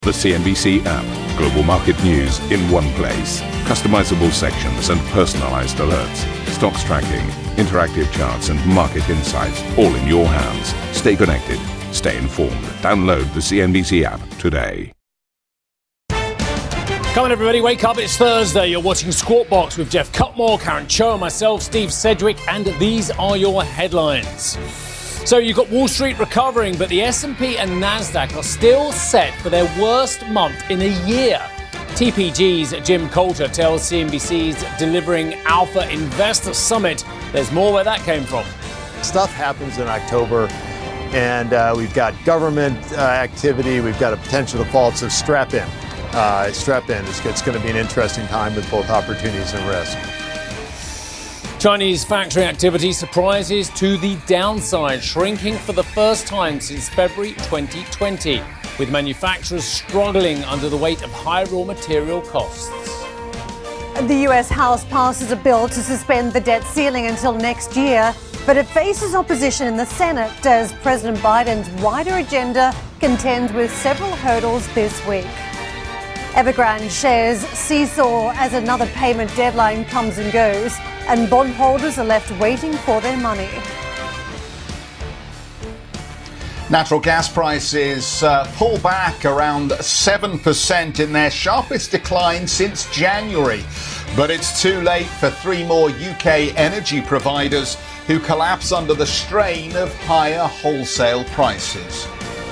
The CNBC app. Global market news in one place. Customizable sections and personalized alerts. Stocks tracking, interactive charts and market insights all in your hands. Stay connected. Stay informed. Download the CNBC app today. Come on, everybody, wake up. It's Thursday. You're watching Squawk Box with Jeff Cutmore, Karen Cho, myself, Steve Sedgwick, and these are your headlines. So you've got Wall Street recovering, but the S&P and NASDAQ are still set for their worst month in a year. TPG's Jim Coulter tells CNBC's Delivering Alpha Investor Summit there's more where that came from. Stuff happens in October, and we've got government activity. We've got a potential default, so strap in. Strap in. It's going to be an interesting time with both opportunities and risk. Chinese factory activity surprises to the downside, shrinking for the first time since February 2020, with manufacturers struggling under the weight of high raw material costs. The US House passes a bill to suspend the debt ceiling until next year, but it faces opposition in the Senate as President Biden's wider agenda contends with several hurdles this week. Evergrande shares seesaw as another payment deadline comes and goes, and bondholders are left waiting for their money. Natural gas prices pull back around 7% in their sharpest decline since January. But it's too late for three more UK energy providers who collapse under the strain of higher wholesale prices.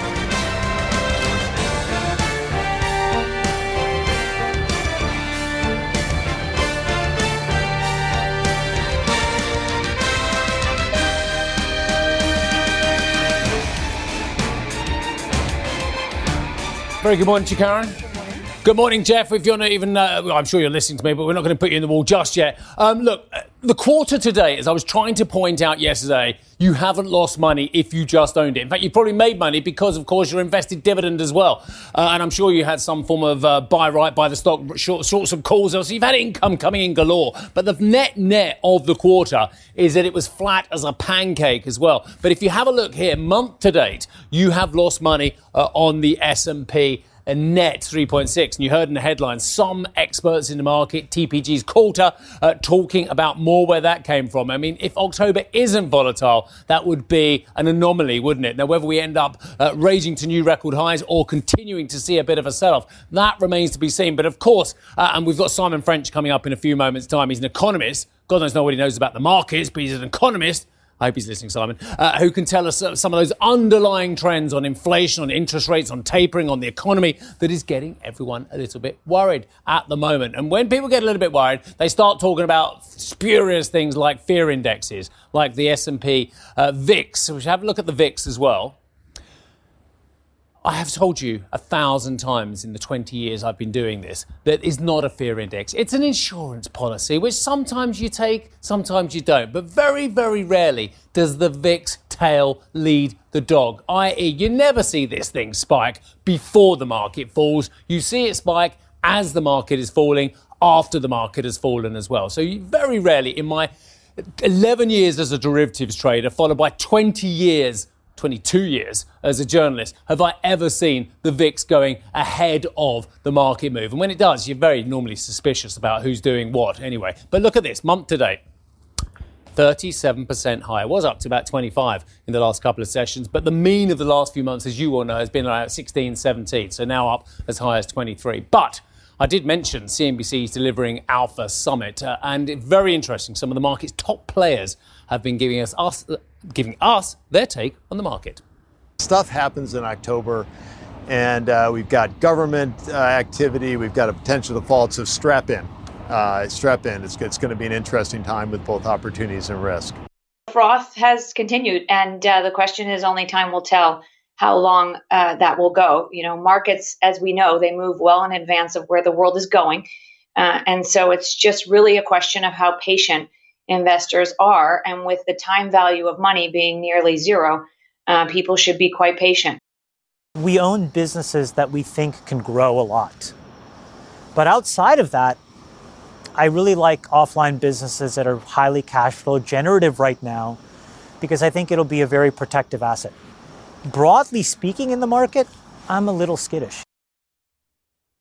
Very good morning to you, Karen. Good morning, Jeff. If you're not even, I'm sure you're listening to me, but we're not going to put you in the wall just yet. Look, the quarter today, as I was trying to point out yesterday, you haven't lost money if you just owned it. In fact, you probably made money because, of course, you're invested dividend as well. And I'm sure you had some form of buy right, buy the stock, sorts of calls. So you've had income coming in galore. But the net of the quarter is that it was flat as a pancake as well. But if you have a look here, month to date, you have lost money on the S&P. A net 3.6. And you heard in the headlines, some experts in the market, TPG's Coulter, talking about more where that came from. I mean, if October isn't volatile, that would be an anomaly, wouldn't it? Now, whether we end up raging to new record highs or continuing to see a bit of a sell-off, that remains to be seen. But of course, and we've got Simon French coming up in a few moments' time. He's an economist. God knows what he knows about the markets, but he's an economist. I hope he's listening, Simon, who can tell us some of those underlying trends on inflation, on interest rates, on tapering, on the economy that is getting everyone a little bit worried at the moment. And when people get a little bit worried, they start talking about spurious things like fear indexes, like the S&P VIX. We should have a look at the VIX as well. I have told you 1,000 times in the 20 years I've been doing this that is not a fear index. It's an insurance policy, which sometimes you take, sometimes you don't. But very, very rarely does the VIX tail lead the dog, i.e. you never see this thing spike before the market falls. You see it spike as the market is falling, after the market has fallen as well. So very rarely in my 11 years as a derivatives trader, followed by 22 years as a journalist, have I ever seen the VIX going ahead of the market move. And when it does, you're very normally suspicious about who's doing what anyway. But look at this, month to date, 37% higher. It was up to about 25 in the last couple of sessions, but the mean of the last few months, as you all know, has been around 16, 17, so now up as high as 23. But I did mention CNBC's Delivering Alpha Summit, and it's very interesting. Some of the market's top players have been giving us their take on the market. Stuff happens in October, and we've got government activity. We've got a potential default, so strap in. Strap in. It's going to be an interesting time with both opportunities and risk. Froth has continued, and the question is only time will tell how long that will go. You know, markets, as we know, they move well in advance of where the world is going. And so it's just really a question of how patient investors are. And with the time value of money being nearly zero, people should be quite patient. We own businesses that we think can grow a lot. But outside of that, I really like offline businesses that are highly cash flow generative right now, because I think it'll be a very protective asset. Broadly speaking in the market, I'm a little skittish.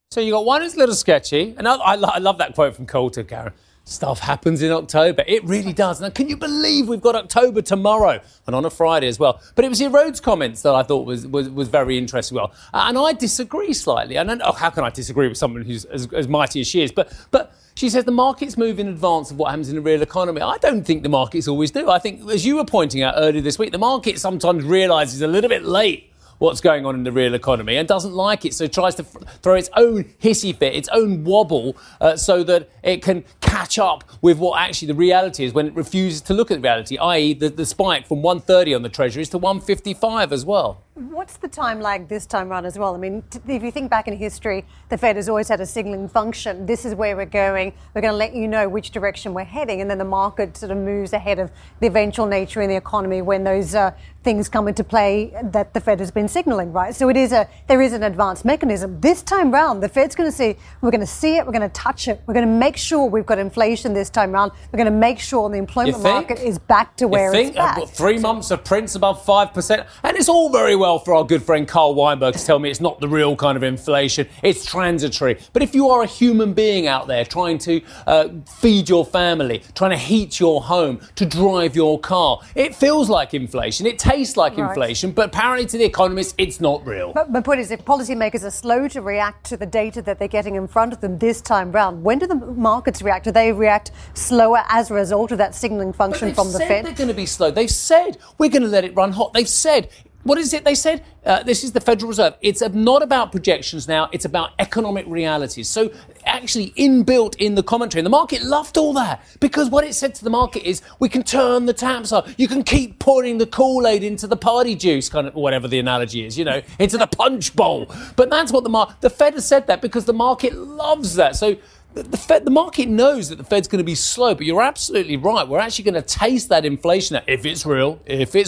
So you got one that's a little sketchy, and I love that quote from Coulter, Karen. Stuff happens in October. It really does. Now, can you believe we've got October tomorrow and on a Friday as well? But it was your Rhodes comments that I thought was very interesting. Well, and I disagree slightly. And how can I disagree with someone who's as mighty as she is? But she says the markets move in advance of what happens in the real economy. I don't think the markets always do. I think, as you were pointing out earlier this week, the market sometimes realises a little bit late what's going on in the real economy and doesn't like it, so it tries to throw its own hissy fit, its own wobble, so that it can catch up with what actually the reality is when it refuses to look at reality, i.e. the spike from 130 on the Treasuries to 155 as well. What's the time lag this time around as well? I mean, if you think back in history, the Fed has always had a signalling function. This is where we're going. We're going to let you know which direction we're heading. And then the market sort of moves ahead of the eventual nature in the economy when those things come into play that the Fed has been signalling, right? So there is an advanced mechanism. This time round, the Fed's going to see, we're going to see it, we're going to touch it. We're going to make sure we've got inflation this time round. We're going to make sure the employment market is back to where it's at. 3 months of prints above 5%. And it's all very well for our good friend Carl Weinberg to tell me it's not the real kind of inflation, it's transitory. But if you are a human being out there trying to feed your family, trying to heat your home, to drive your car, it feels like inflation, it tastes like inflation, but apparently to the economists it's not real. But my point is, if policymakers are slow to react to the data that they're getting in front of them this time round, when do the markets react? Do they react slower as a result of that signalling function from the Fed? They're going to be slow. They've said we're going to let it run hot. They've said, what is it they said? This is the Federal Reserve. It's not about projections now. It's about economic realities. So actually inbuilt in the commentary, and the market loved all that because what it said to the market is we can turn the taps up. You can keep pouring the Kool-Aid into the party juice, kind of whatever the analogy is, into the punch bowl. But that's what the Fed has said that because the market loves that. So the market knows that the Fed's going to be slow, but you're absolutely right. We're actually going to taste that inflation if it's real.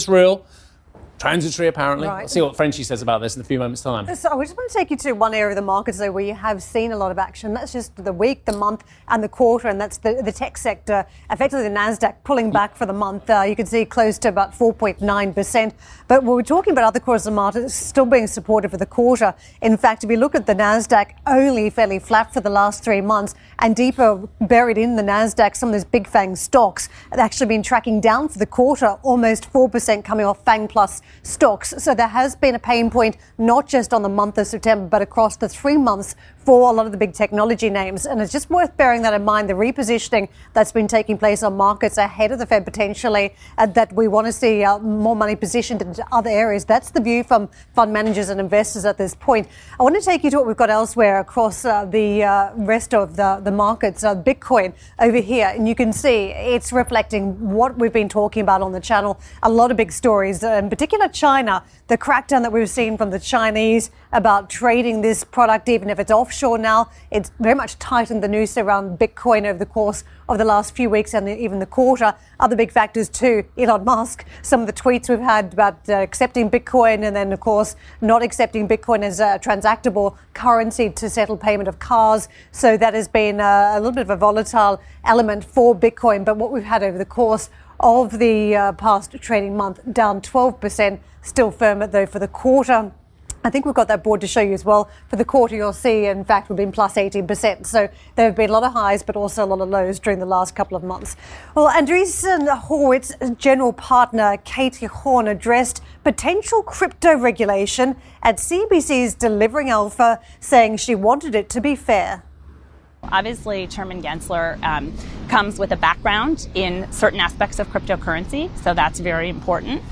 Transitory, apparently. Right. I'll see what Frenchie says about this in a few moments' time. So I just want to take you to one area of the markets, though, where you have seen a lot of action. That's just the week, the month, and the quarter, and that's the tech sector. Effectively, the Nasdaq pulling back for the month. You can see close to about 4.9%. But when we're talking about other quarters of the market, it's still being supported for the quarter. In fact, if you look at the Nasdaq, only fairly flat for the last 3 months, and deeper buried in the Nasdaq, some of those big FANG stocks have actually been tracking down for the quarter, almost 4% coming off FANG Plus stocks. So there has been a pain point, not just on the month of September, but across the 3 months for a lot of the big technology names. And it's just worth bearing that in mind, the repositioning that's been taking place on markets ahead of the Fed potentially, that we want to see more money positioned into other areas. That's the view from fund managers and investors at this point. I want to take you to what we've got elsewhere across the rest of the markets. Bitcoin over here, and you can see it's reflecting what we've been talking about on the channel. A lot of big stories, in particular China, the crackdown that we've seen from the Chinese about trading this product, even if it's offshore now. It's very much tightened the noose around Bitcoin over the course of the last few weeks and even the quarter. Other big factors too, Elon Musk, some of the tweets we've had about accepting Bitcoin and then, of course, not accepting Bitcoin as a transactable currency to settle payment of cars. So that has been a little bit of a volatile element for Bitcoin. But what we've had over the course of the past trading month, down 12%, still firm though for the quarter. I think we've got that board to show you as well. For the quarter, you'll see, in fact, we've been plus 18%. So there have been a lot of highs, but also a lot of lows during the last couple of months. Well, Andreessen Horowitz general partner Katie Horn addressed potential crypto regulation at CNBC's Delivering Alpha, saying she wanted it to be fair. Obviously, Chairman Gensler comes with a background in certain aspects of cryptocurrency, so that's very important.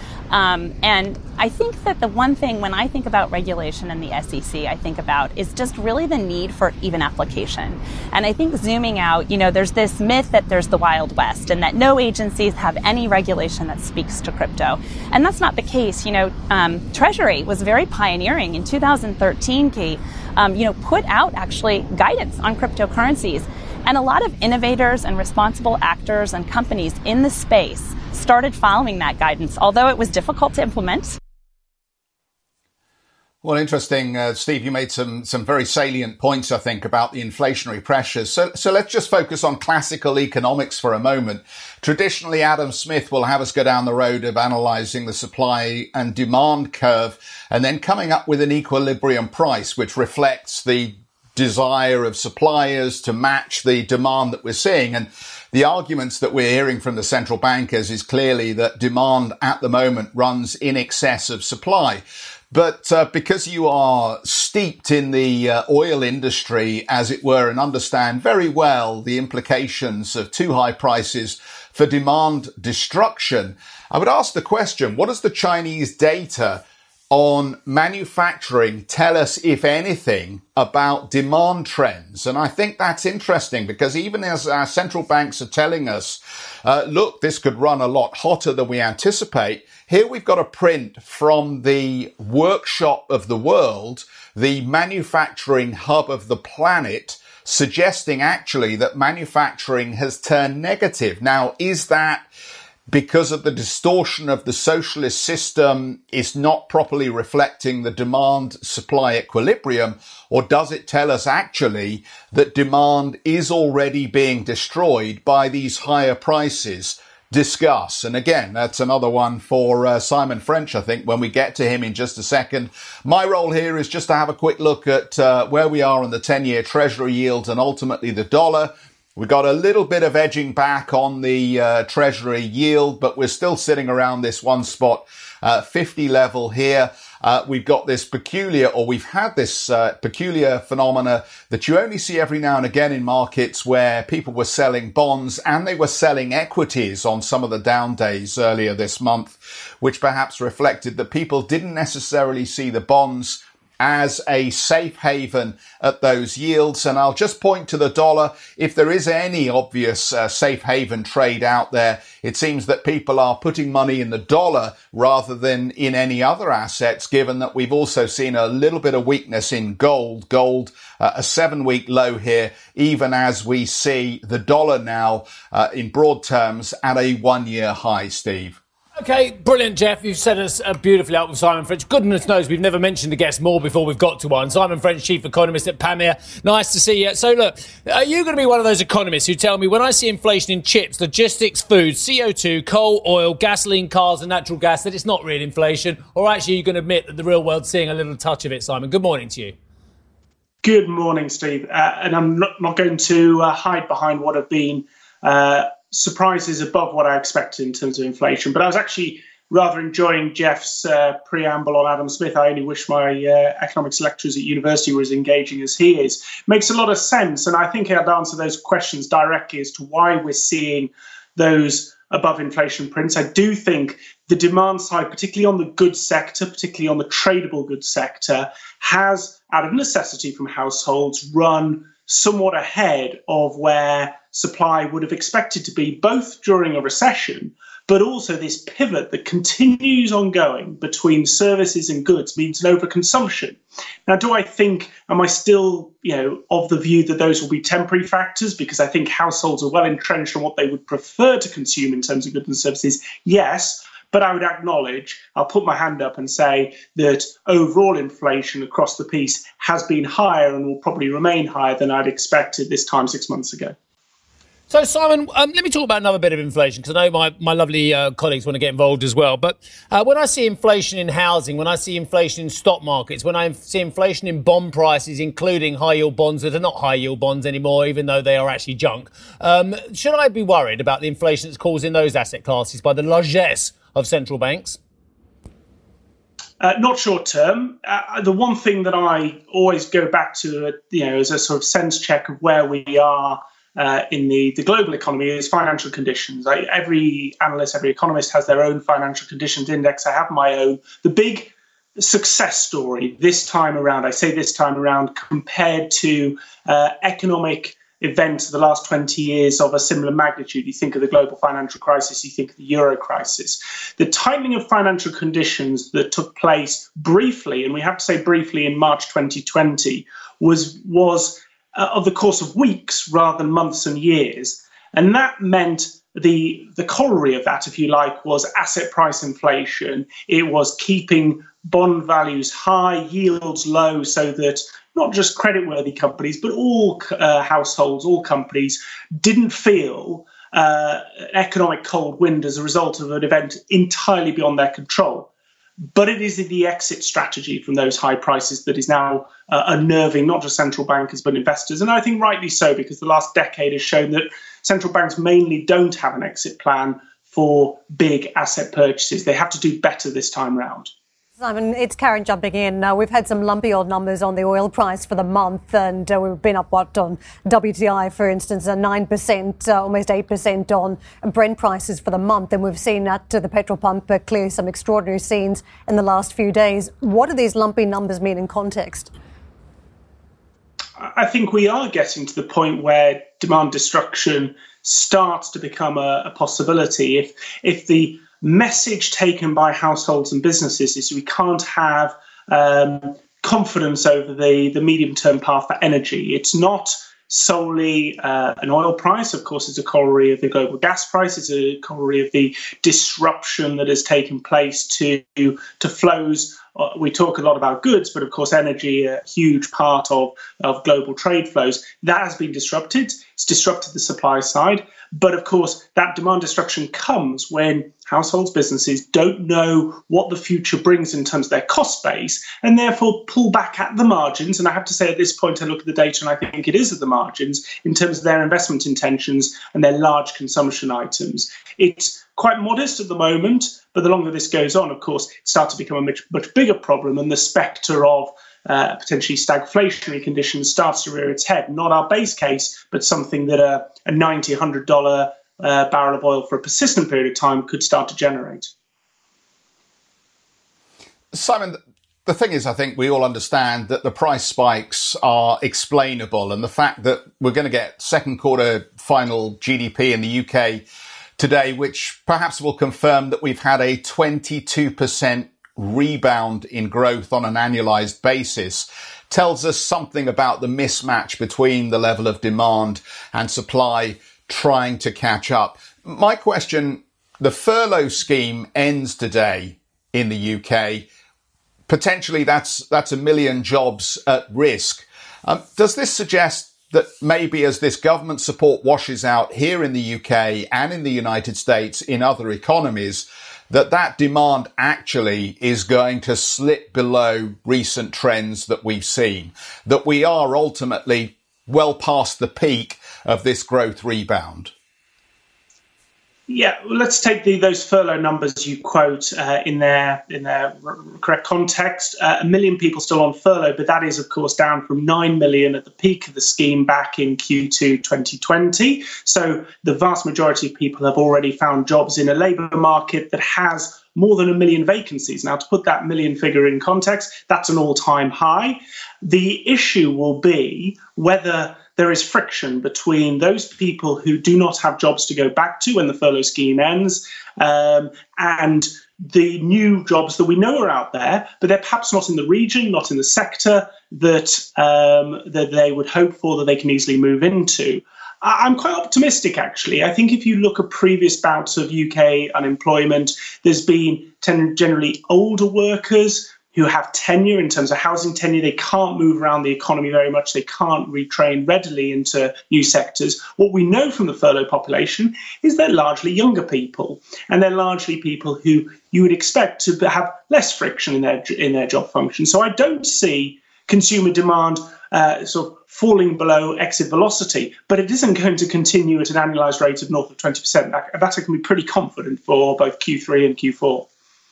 And I think that the one thing when I think about regulation in the SEC, I think about is just really the need for even application. And I think zooming out, there's this myth that there's the Wild West and that no agencies have any regulation that speaks to crypto. And that's not the case. Treasury was very pioneering in 2013, Kate. Put out actually guidance on cryptocurrencies. And a lot of innovators and responsible actors and companies in the space started following that guidance, although it was difficult to implement. Well, interesting, Steve, you made some very salient points, I think, about the inflationary pressures. So let's just focus on classical economics for a moment. Traditionally, Adam Smith will have us go down the road of analysing the supply and demand curve and then coming up with an equilibrium price, which reflects the desire of suppliers to match the demand that we're seeing. And the arguments that we're hearing from the central bankers is clearly that demand at the moment runs in excess of supply. But because you are steeped in the oil industry, as it were, and understand very well the implications of too high prices for demand destruction, I would ask the question, what does the Chinese data on manufacturing tell us, if anything, about demand trends? And I think that's interesting because even as our central banks are telling us, look, this could run a lot hotter than we anticipate, here we've got a print from the workshop of the world, the manufacturing hub of the planet, suggesting actually that manufacturing has turned negative. Now, is that because of the distortion of the socialist system is not properly reflecting the demand-supply equilibrium, or does it tell us actually that demand is already being destroyed by these higher prices? Discuss. And again, that's another one for Simon French, I think, when we get to him in just a second. My role here is just to have a quick look at where we are on the 10-year Treasury yields and ultimately the dollar. We got a little bit of edging back on the Treasury yield, but we're still sitting around this 50 level here. We've got this peculiar phenomena that you only see every now and again in markets where people were selling bonds and they were selling equities on some of the down days earlier this month, which perhaps reflected that people didn't necessarily see the bonds as a safe haven at those yields. And I'll just point to the dollar. If there is any obvious safe haven trade out there, it seems that people are putting money in the dollar rather than in any other assets, given that we've also seen a little bit of weakness in gold. Gold, a 7-week low here, even as we see the dollar now, in broad terms, at a 1-year high, Steve. Okay, brilliant, Jeff. You've set us beautifully out with Simon French. Goodness knows we've never mentioned the guest more before we've got to one. Simon French, chief economist at Panmure. Nice to see you. So look, are you going to be one of those economists who tell me when I see inflation in chips, logistics, food, CO2, coal, oil, gasoline, cars and natural gas, that it's not real inflation? Or actually you're going to admit that the real world's seeing a little touch of it, Simon? Good morning to you. Good morning, Steve. And I'm not going to hide behind what have been surprises above what I expected in terms of inflation. But I was actually rather enjoying Jeff's preamble on Adam Smith. I only wish my economics lecturers at university were as engaging as he is. Makes a lot of sense. And I think I'd answer those questions directly as to why we're seeing those above inflation prints. I do think the demand side, particularly on the goods sector, particularly on the tradable goods sector, has, out of necessity from households, run somewhat ahead of where supply would have expected to be, both during a recession, but also this pivot that continues ongoing between services and goods means an overconsumption. Now, am I still, of the view that those will be temporary factors because I think households are well entrenched on what they would prefer to consume in terms of goods and services? Yes. But I would acknowledge, I'll put my hand up and say that overall inflation across the piece has been higher and will probably remain higher than I'd expected this time 6 months ago. So, Simon, let me talk about another bit of inflation, because I know my lovely colleagues want to get involved as well. But when I see inflation in housing, when I see inflation in stock markets, when I see inflation in bond prices, including high-yield bonds that are not high-yield bonds anymore, even though they are actually junk, should I be worried about the inflation that's caused in those asset classes by the largesse of central banks? Not short term. The one thing that I always go back to, as a sort of sense check of where we are in the global economy is financial conditions. Every analyst, every economist has their own financial conditions index. I have my own. The big success story this time around, I say this time around, compared to economic events of the last 20 years of a similar magnitude. You think of the global financial crisis, you think of the Euro crisis. The tightening of financial conditions that took place briefly, and we have to say briefly, in March 2020, was of the course of weeks rather than months and years. And that meant the corollary of that, if you like, was asset price inflation. It was keeping bond values high, yields low, so that not just creditworthy companies, but all households, all companies didn't feel economic cold wind as a result of an event entirely beyond their control. But it is the exit strategy from those high prices that is now unnerving not just central bankers but investors. And I think rightly so, because the last decade has shown that central banks mainly don't have an exit plan for big asset purchases. They have to do better this time round. Simon, it's Karen jumping in. We've had some lumpy old numbers on the oil price for the month, and we've been up, on WTI, for instance, 9%, almost 8% on Brent prices for the month. And we've seen at the petrol pump clear some extraordinary scenes in the last few days. What do these lumpy numbers mean in context? I think we are getting to the point where demand destruction starts to become a possibility. If the message taken by households and businesses is we can't have confidence over the medium-term path for energy. It's not solely an oil price. Of course, it's a corollary of the global gas price. It's a corollary of the disruption that has taken place to flows. We talk a lot about goods, but of course, energy, a huge part of global trade flows, that has been disrupted. It's disrupted the supply side. But of course, that demand destruction comes when households, businesses don't know what the future brings in terms of their cost base and therefore pull back at the margins. And I have to say at this point, I look at the data and I think it is at the margins in terms of their investment intentions and their large consumption items. It's quite modest at the moment, but the longer this goes on, of course, it starts to become a much bigger problem, and the spectre of potentially stagflationary conditions starts to rear its head. Not our base case, but something that a $90, $100 barrel of oil for a persistent period of time could start to generate. Simon, the thing is, I think we all understand that the price spikes are explainable, and the fact that we're going to get second quarter final GDP in the UK today, which perhaps will confirm that we've had a 22% rebound in growth on an annualized basis, tells us something about the mismatch between the level of demand and supply trying to catch up. My question, the furlough scheme ends today in the UK. Potentially that's 1 million jobs at risk. Does this suggest that maybe as this government support washes out here in the UK and in the United States in other economies, that demand actually is going to slip below recent trends that we've seen, that we are ultimately well past the peak of this growth rebound? Yeah, well, let's take those furlough numbers you quote in their correct context. 1 million people still on furlough, but that is, of course, down from 9 million at the peak of the scheme back in Q2 2020. So the vast majority of people have already found jobs in a labour market that has more than 1 million vacancies. Now, to put that million figure in context, that's an all-time high. The issue will be whether there is friction between those people who do not have jobs to go back to when the furlough scheme ends and the new jobs that we know are out there, but they're perhaps not in the region, not in the sector that they would hope for, that they can easily move into. I'm quite optimistic, actually. I think if you look at previous bouts of UK unemployment, there's been generally older workers who have tenure in terms of housing tenure. They can't move around the economy very much. They can't retrain readily into new sectors. What we know from the furlough population is they're largely younger people, and they're largely people who you would expect to have less friction in their job function. So I don't see consumer demand sort of falling below exit velocity, but it isn't going to continue at an annualized rate of north of 20%. That I can be pretty confident for both Q3 and Q4.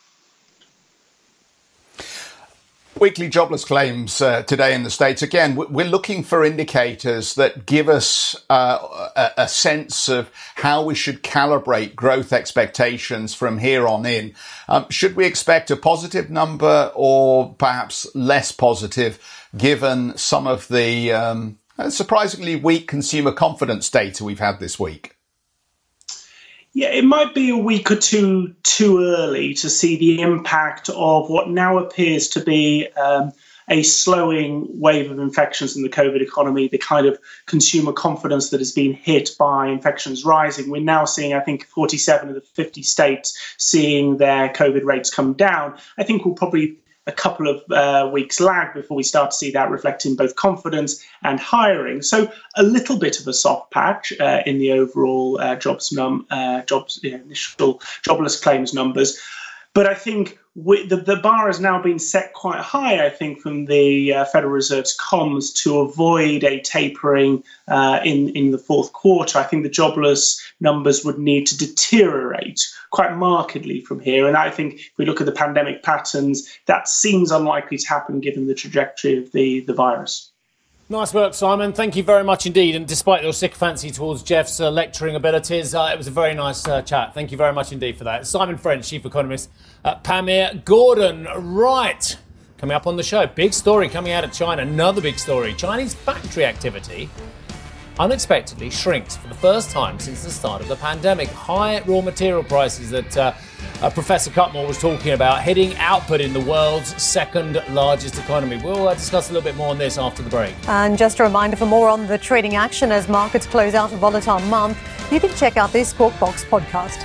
Weekly jobless claims today in the States. Again, we're looking for indicators that give us a sense of how we should calibrate growth expectations from here on in. Should we expect a positive number or perhaps less positive, given some of the surprisingly weak consumer confidence data we've had this week? Yeah, it might be a week or two too early to see the impact of what now appears to be a slowing wave of infections in the COVID economy, the kind of consumer confidence that has been hit by infections rising. We're now seeing, I think, 47 of the 50 states seeing their COVID rates come down. I think we'll probably a couple of weeks lag before we start to see that reflecting both confidence and hiring. So a little bit of a soft patch in the overall initial jobless claims numbers. But I think the bar has now been set quite high, I think, from the Federal Reserve's comms to avoid a tapering in the fourth quarter. I think the jobless numbers would need to deteriorate quite markedly from here. And I think if we look at the pandemic patterns, that seems unlikely to happen given the trajectory of the virus. Nice work, Simon. Thank you very much indeed. And despite your sycophancy towards Jeff's lecturing abilities, it was a very nice chat. Thank you very much indeed for that. Simon French, Chief Economist at Panmure Gordon. Right. Coming up on the show, big story coming out of China. Another big story. Chinese factory activity unexpectedly shrinks for the first time since the start of the pandemic. High raw material prices that Professor Cutmore was talking about, hitting output in the world's second largest economy. We'll discuss a little bit more on this after the break. And just a reminder, for more on the trading action as markets close out a volatile month, you can check out this Squawk Box podcast.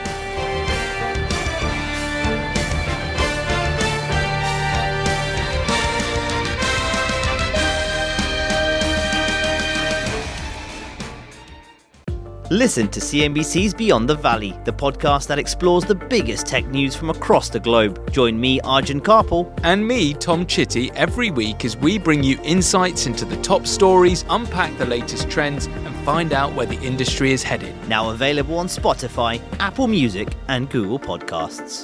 Listen to CNBC's Beyond the Valley, the podcast that explores the biggest tech news from across the globe. Join me, Arjun Karpal. And me, Tom Chitty, every week as we bring you insights into the top stories, unpack the latest trends, and find out where the industry is headed. Now available on Spotify, Apple Music, and Google Podcasts.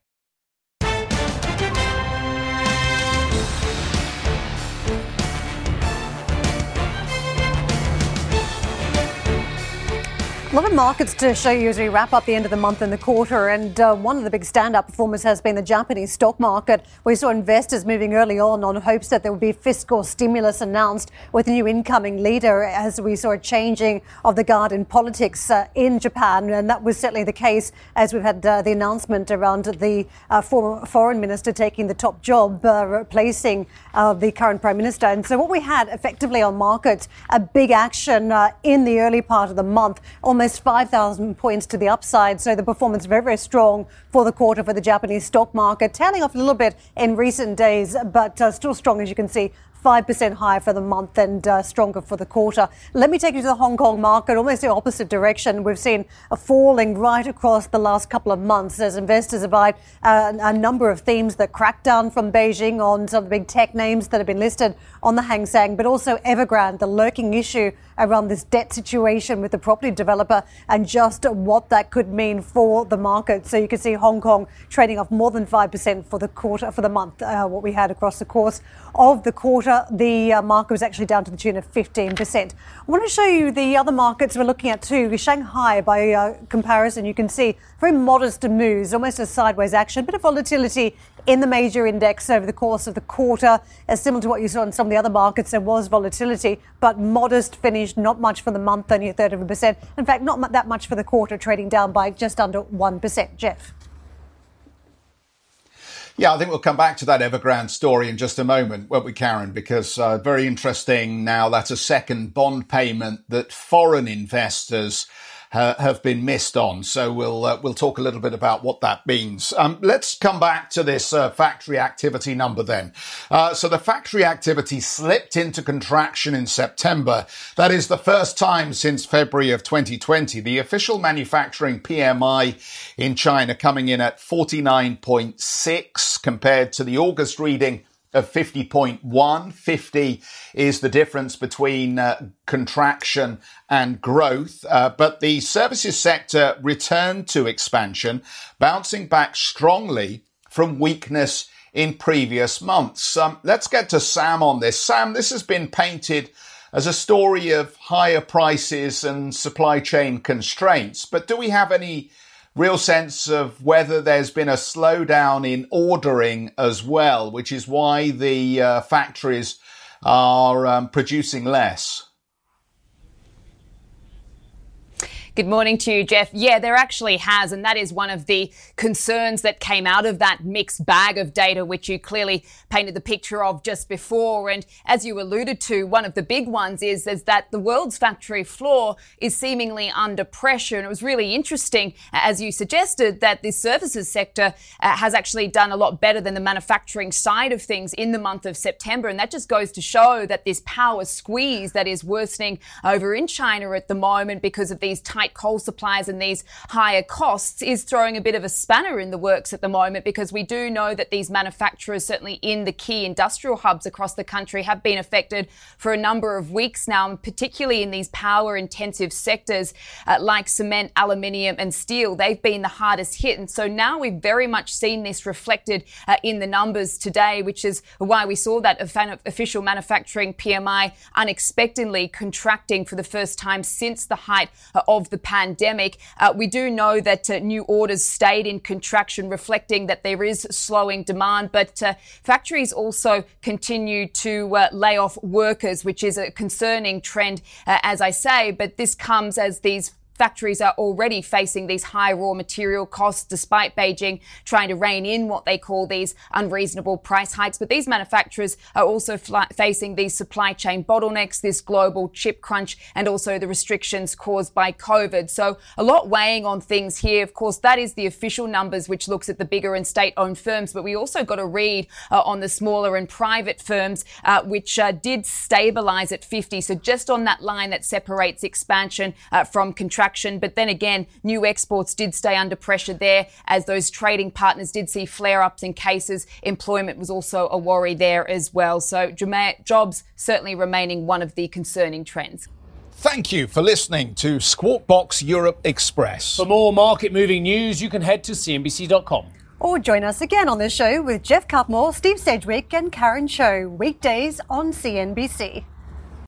A lot of markets to show you as we wrap up the end of the month and the quarter, and one of the big standout performers has been the Japanese stock market. We saw investors moving early on hopes that there would be fiscal stimulus announced with a new incoming leader, as we saw a changing of the guard in politics in Japan, and that was certainly the case as we've had the announcement around the former foreign minister taking the top job, replacing the current prime minister. And so what we had effectively on markets, a big action in the early part of the month, almost 5,000 points to the upside. So the performance very, very strong for the quarter for the Japanese stock market, tailing off a little bit in recent days, but still strong, as you can see. 5% higher for the month and stronger for the quarter. Let me take you to the Hong Kong market, almost the opposite direction. We've seen a falling right across the last couple of months as investors have eyed a number of themes: the crackdown from Beijing on some of the big tech names that have been listed on the Hang Seng, but also Evergrande, the lurking issue around this debt situation with the property developer and just what that could mean for the market. So you can see Hong Kong trading off more than 5% for the quarter, for the month, what we had across the course of the quarter. The market was actually down to the tune of 15%. I want to show you the other markets we're looking at too. Shanghai, by comparison, you can see very modest moves, almost a sideways action, a bit of volatility in the major index over the course of the quarter. Similar to what you saw in some of the other markets, there was volatility, but modest finish, not much for the month, only 1/3%. In fact, not that much for the quarter, trading down by just under 1%. Jeff. Yeah, I think we'll come back to that Evergrande story in just a moment, won't we, Karen? Because very interesting now, that's a second bond payment that foreign investors have been missed on. So we'll talk a little bit about what that means. Let's come back to this factory activity number then. So the factory activity slipped into contraction in September. That is the first time since February of 2020. The official manufacturing PMI in China coming in at 49.6 compared to the August reading of 50.1. 50 is the difference between contraction and growth. But the services sector returned to expansion, bouncing back strongly from weakness in previous months. Let's get to Sam on this. Sam, this has been painted as a story of higher prices and supply chain constraints. But do we have any real sense of whether there's been a slowdown in ordering as well, which is why the factories are producing less? Good morning to you, Jeff. Yeah, there actually has, and that is one of the concerns that came out of that mixed bag of data, which you clearly painted the picture of just before. And as you alluded to, one of the big ones is that the world's factory floor is seemingly under pressure. And it was really interesting, as you suggested, that the services sector has actually done a lot better than the manufacturing side of things in the month of September. And that just goes to show that this power squeeze that is worsening over in China at the moment because of these tight tight coal supplies and these higher costs is throwing a bit of a spanner in the works at the moment, because we do know that these manufacturers, certainly in the key industrial hubs across the country, have been affected for a number of weeks now, and particularly in these power-intensive sectors like cement, aluminium and steel. They've been the hardest hit. And so now we've very much seen this reflected in the numbers today, which is why we saw that official manufacturing PMI unexpectedly contracting for the first time since the height of the pandemic. We do know that new orders stayed in contraction, reflecting that there is slowing demand, but factories also continue to lay off workers, which is a concerning trend, as I say, but this comes as these factories are already facing these high raw material costs, despite Beijing trying to rein in what they call these unreasonable price hikes. But these manufacturers are also facing these supply chain bottlenecks, this global chip crunch, and also the restrictions caused by COVID. So a lot weighing on things here. Of course, that is the official numbers, which looks at the bigger and state-owned firms. But we also got to read on the smaller and private firms, which did stabilize at 50. So just on that line that separates expansion from contraction. But then again, new exports did stay under pressure there, as those trading partners did see flare-ups in cases. Employment was also a worry there as well. So jobs certainly remaining one of the concerning trends. Thank you for listening to Squawk Box Europe Express. For more market-moving news, you can head to CNBC.com. Or join us again on the show with Jeff Cutmore, Steve Sedgwick and Karen Cho, weekdays on CNBC.